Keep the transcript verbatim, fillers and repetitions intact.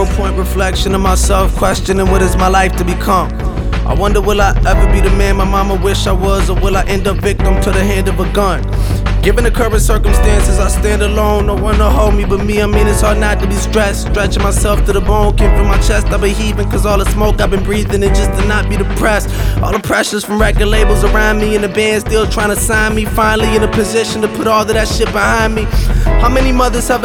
zero point reflection of myself, questioning what is my life to become. I wonder, will I ever be the man my mama wish I was, or will I end up victim to the hand of a gun? Given the current circumstances, I stand alone, no one to hold me but me. I mean, it's hard not to be stressed, stretching myself to the bone. Came from my chest, I've been heaving, cause all the smoke I've been breathing, and just to not be depressed. All the pressures from record labels around me, and the band still trying to sign me. Finally in a position to put all of that shit behind me. How many mothers have